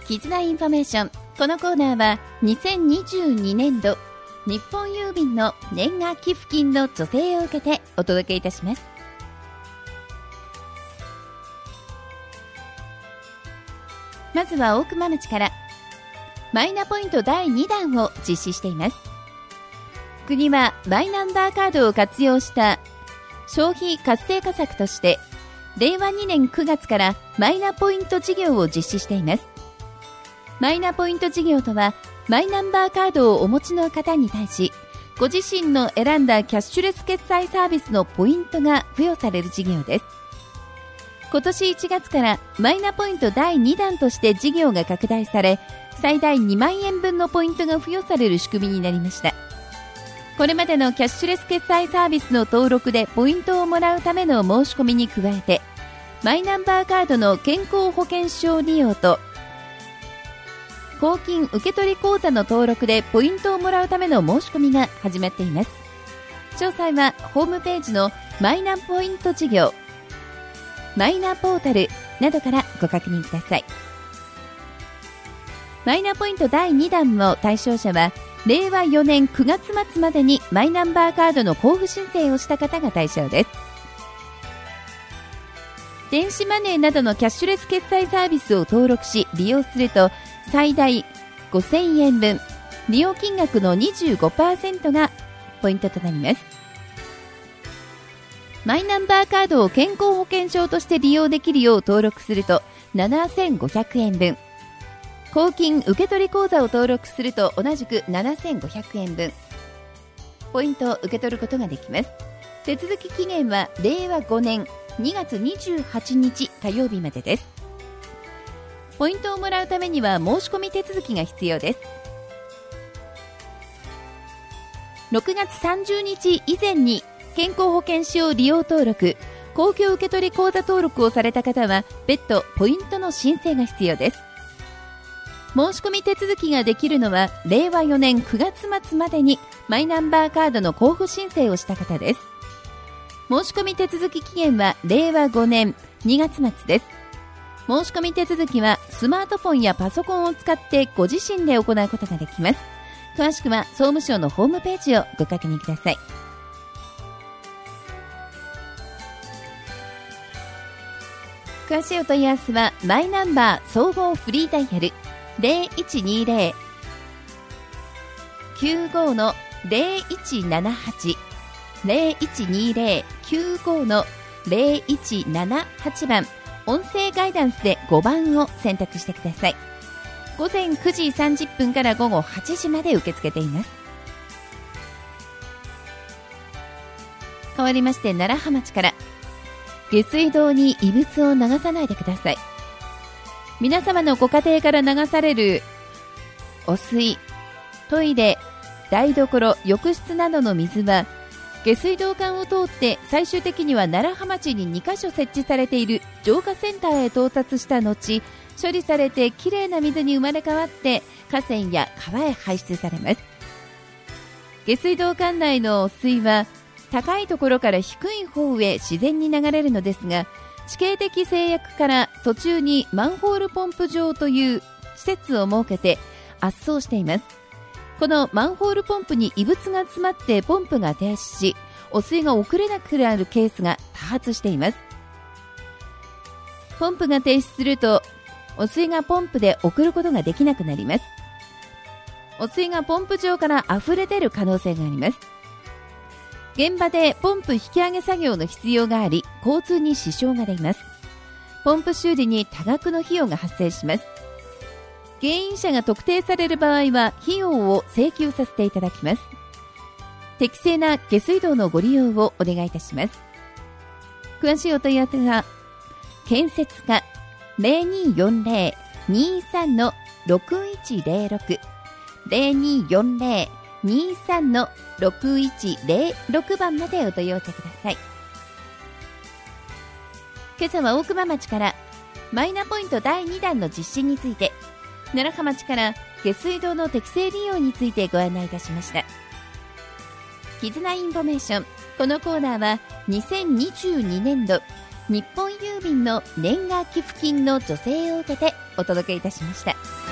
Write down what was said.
絆インフォメーション。このコーナーは2022年度日本郵便の年賀寄付金の助成を受けてお届けいたします。まずは大熊町からマイナポイント第2弾を実施しています。国はマイナンバーカードを活用した消費活性化策として令和2年9月からマイナポイント事業を実施しています。マイナポイント事業とは、マイナンバーカードをお持ちの方に対し、ご自身の選んだキャッシュレス決済サービスのポイントが付与される事業です。今年1月からマイナポイント第2弾として事業が拡大され、最大2万円分のポイントが付与される仕組みになりました。これまでのキャッシュレス決済サービスの登録でポイントをもらうための申し込みに加えて、マイナンバーカードの健康保険証利用と公金受取口座の登録でポイントをもらうための申し込みが始まっています。詳細はホームページのマイナポイント事業、マイナポータルなどからご確認ください。マイナポイント第2弾の対象者は、令和4年9月末までにマイナンバーカードの交付申請をした方が対象です。電子マネーなどのキャッシュレス決済サービスを登録し利用すると、最大5000円分、利用金額の 25% がポイントとなります。マイナンバーカードを健康保険証として利用できるよう登録すると7500円分、公金受取口座を登録すると同じく7500円分、ポイントを受け取ることができます。手続き期限は令和5年2月28日火曜日までです。ポイントをもらうためには申し込み手続きが必要です。6月30日以前に健康保険証利用登録、公共受取口座登録をされた方は別途ポイントの申請が必要です。申し込み手続きができるのは令和4年9月末までにマイナンバーカードの交付申請をした方です。申し込み手続き期限は令和5年2月末です。申し込み手続きはスマートフォンやパソコンを使ってご自身で行うことができます。詳しくは総務省のホームページをご確認ください。詳しいお問い合わせはマイナンバー総合フリーダイヤル 0120-95-0178 0120-95-0178 番、音声ガイダンスで5番を選択してください。午前9時30分から午後8時まで受け付けています。変わりまして楢葉町から、下水道に異物を流さないでください。皆様のご家庭から流される汚水、トイレ、台所、浴室などの水は下水道管を通って最終的には楢葉町に2カ所設置されている浄化センターへ到達した後、処理されてきれいな水に生まれ変わって河川や川へ排出されます。下水道管内の水は高いところから低い方へ自然に流れるのですが、地形的制約から途中にマンホールポンプ場という施設を設けて圧送しています。このマンホールポンプに異物が詰まってポンプが停止し、汚水が送れなくなるケースが多発しています。ポンプが停止すると汚水がポンプで送ることができなくなります。汚水がポンプ場から溢れ出る可能性があります。現場でポンプ引き上げ作業の必要があり、交通に支障が出ます。ポンプ修理に多額の費用が発生します。原因者が特定される場合は費用を請求させていただきます。適正な下水道のご利用をお願いいたします。詳しいお問い合わせは建設課 0240-23-6106 0240-23-6106 番までお問い合わせください。今朝は大熊町からマイナポイント第2弾の実施について、楢葉町から下水道の適正利用についてご案内いたしました。絆インフォメーション。このコーナーは2022年度日本郵便の年賀寄付金の助成を受けてお届けいたしました。